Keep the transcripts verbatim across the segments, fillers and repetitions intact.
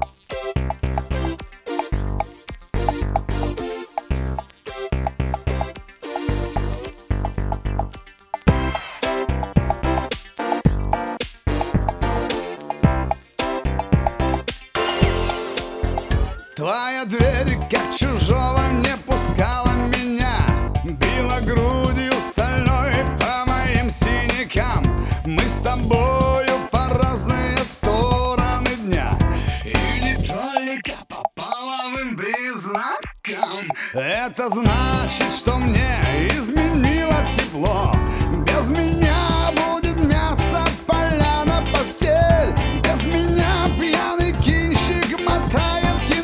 Твоя дверь, как чужого, не пускала меня, била грудью стальной по моим синякам. Мы с тобою по разные стороны дня, и не только по половым признакам. Это значит, что мне изменило тепло. Без меня будет мяться поляна, постель. Без меня пьяный кинщик мотает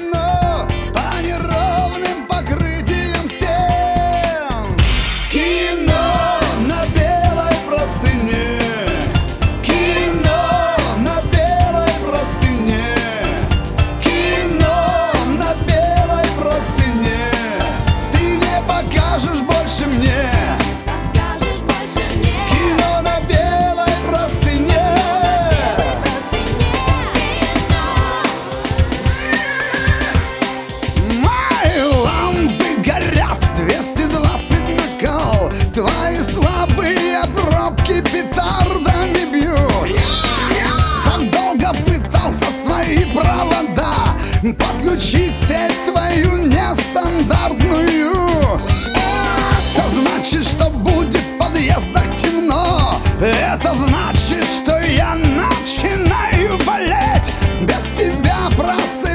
петардами бьют. Так долго пытался свои провода подключить в сеть твою нестандартную. Это значит, что будет в подъездах темно. Это значит, что я начинаю болеть. Без тебя просыпаюсь.